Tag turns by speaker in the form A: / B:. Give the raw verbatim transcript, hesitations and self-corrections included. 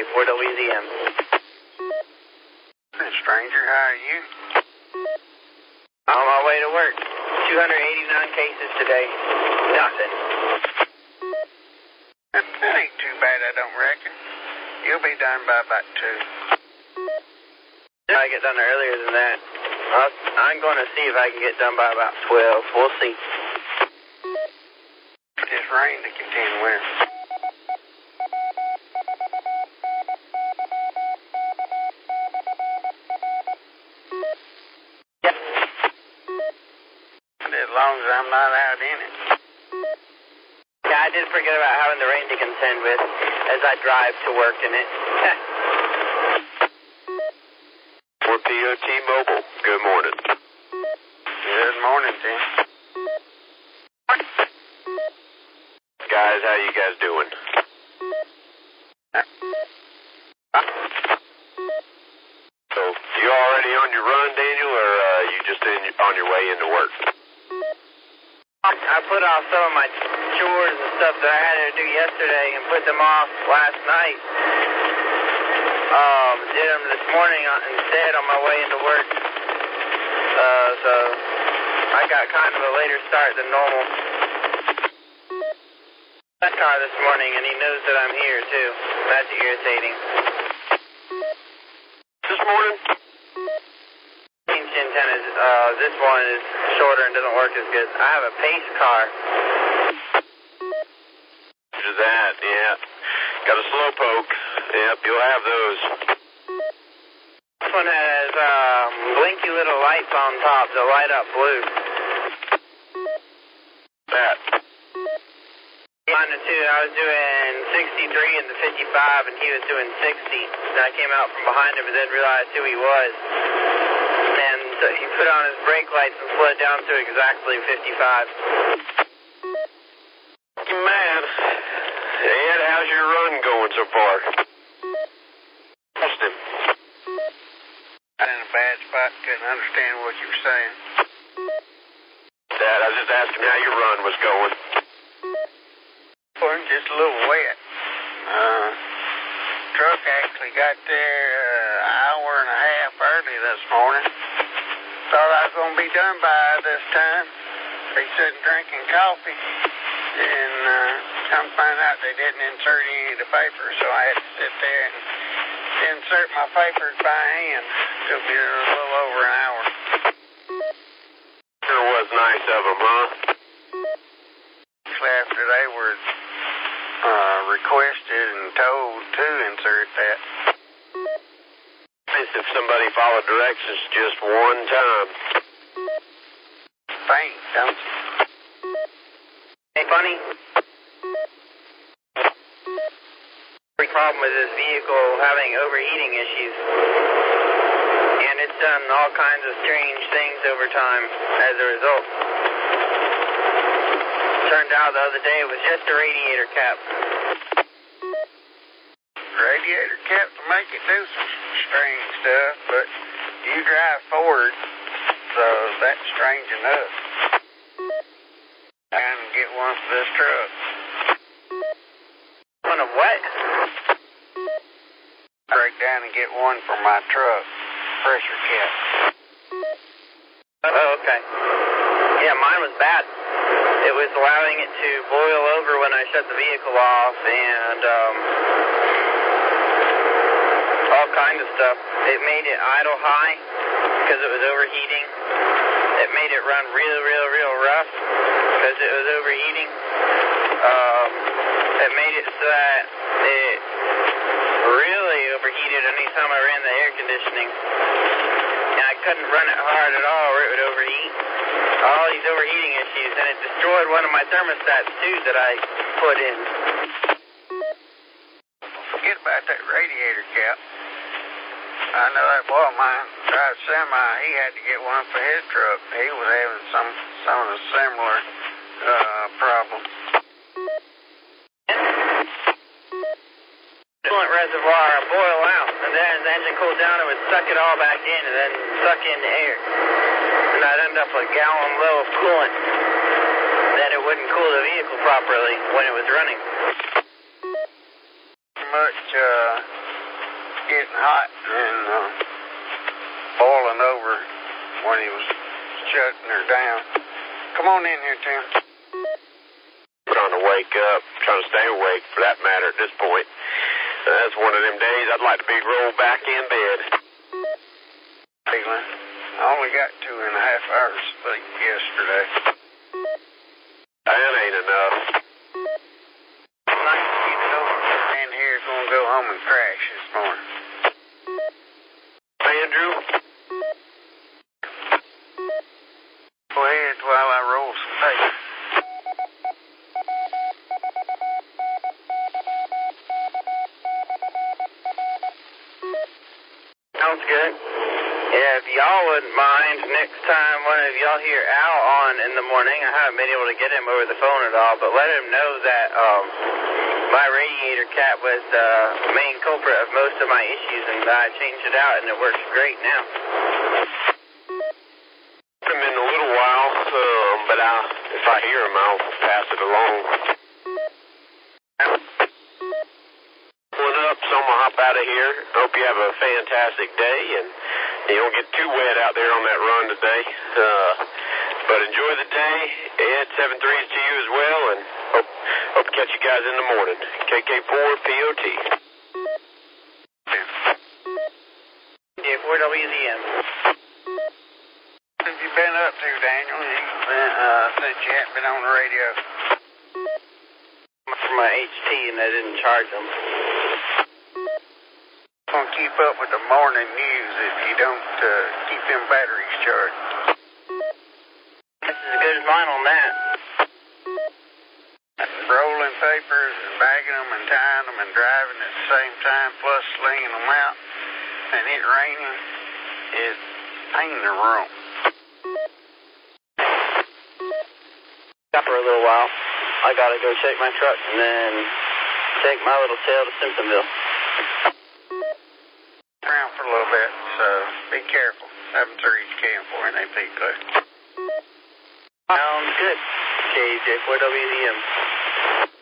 A: Fort Louisiana.
B: Stranger, how are you?
A: On my way to work. two hundred eighty-nine cases today. Nothing.
B: That, that ain't too bad, I don't reckon. You'll be done by about two.
A: I get done earlier than that. I'll, I'm going to see if I can get done by about twelve. We'll see.
B: This rain to contend with.
A: Yep.
B: As long as I'm not out in it.
A: Yeah, I did forget about having the rain to contend with as I drive to work in it.
C: Fort P O T-Mobile, good morning.
B: Good morning, Tim.
C: Guys, how you guys doing? So, you already on your run, Daniel, or uh, you just in, on your way into work?
A: I put off some of my chores and stuff that I had to do yesterday and put them off last night. Um, did them this morning instead on my way into work. Uh, so I got kind of a later start than normal. That car this morning, and he knows that I'm here too. That's irritating.
C: This morning?
A: Change antennas. Uh, this one is shorter and doesn't work as good. I have a Pace car.
C: To that, yeah. Got a slowpoke. Yep, you'll have those.
A: This one has um, blinky little lights on top that light up blue.
C: That.
A: Mine too. I was doing sixty-three in the fifty-five, and he was doing sixty. And I came out from behind him, and then realized who he was. And so he put on his brake lights and slowed down to exactly fifty-five.
C: Man, Ed, how's your run going so far? Lost him.
B: I'm in a bad spot, couldn't understand what you were saying.
C: Dad, I was just asking how your run was going.
B: Well, just a little wet. Uh, truck actually got there uh, an hour and a half early this morning. Thought I was going to be done by this time. They said drinking coffee. And uh, come find out they didn't insert any of the papers, so I had to sit there and insert my papers by hand. Took me a little over an hour.
C: Sure was nice of them, huh?
B: After they were uh, requested and told to insert that.
C: Nice if somebody followed directions just one time.
B: Faint, don't you?
A: Hey, funny. Big problem with this vehicle having overheating issues. And it's done all kinds of strange things over time as a result. Turned out the other day it was just a radiator cap.
B: Radiator cap to make it do some strange stuff, but you drive Ford, so that's strange enough. Trying to get one for this truck.
A: One of what?
B: Break down and get one for my truck. Pressure cap.
A: Oh, okay. Yeah, mine was bad. It was allowing it to boil over when I shut the vehicle off and um, all kinds of stuff. It made it idle high because it was overheating. It made it run real, real, real rough because it was overheating. Um, it made it so that it really overheated anytime I ran the air conditioning. And I couldn't run it hard at all or it would overheat. All these overheating issues, and it destroyed one of my thermostats too that I put in.
B: Forget about that radiator cap. I know that boy of mine drives semi. He had to get one for his truck. He was having some some of the similar uh, problems.
A: Coolant reservoir would boil out, and then as the engine cooled down, it would suck it all back in and then suck in the air. And I'd end up with a gallon low of coolant. Then it wouldn't cool the vehicle properly when it was running.
B: Much uh, getting hot and uh, boiling over when he was shutting her down. Come on in here, Tim.
C: Trying to wake up, trying to stay awake for that matter at this point. Uh, that's one of them days I'd like to be rolled back in bed.
B: Feeling. I only got two and a half hours sleep yesterday.
C: That ain't enough.
B: Nice to get it over. Man here's gonna go home and crash this morning.
C: Andrew?
B: Go ahead while I roll some paper.
A: Sounds good. Yeah, if y'all wouldn't mind, next time one of y'all hear Al on in the morning, I haven't been able to get him over the phone at all, but let him know that um, my radiator cap was the main culprit of most of my issues, and I changed it out, and it works great now.
C: Him in a little while, um, but I'll, if I hear him, I'll pass it along. Pulling up, so I'm gonna hop out of here. Hope you have a fantastic day, and you don't get too wet out there on that run today. Uh, but enjoy the day. Ed, seven threes to you as well, and hope, hope to catch you guys in the morning. K K four P O T.
A: K four W Z M.
B: What have you been up to, Daniel? You've been, uh, since you haven't been on the radio.
A: For my H T, and I didn't charge them.
B: Gonna keep up with the morning news if you don't uh, keep them batteries charged.
A: This is as good as mine on that.
B: Rolling papers and bagging them and tying them and driving at the same time, plus slinging them out, and it raining, it ain't the room.
A: Stop for a little while. I gotta go check my truck and then take my little tail to Simpsonville.
B: Around for a little bit, so be careful. seven threes can for an A P clear.
A: Sounds good. K J four W Z M.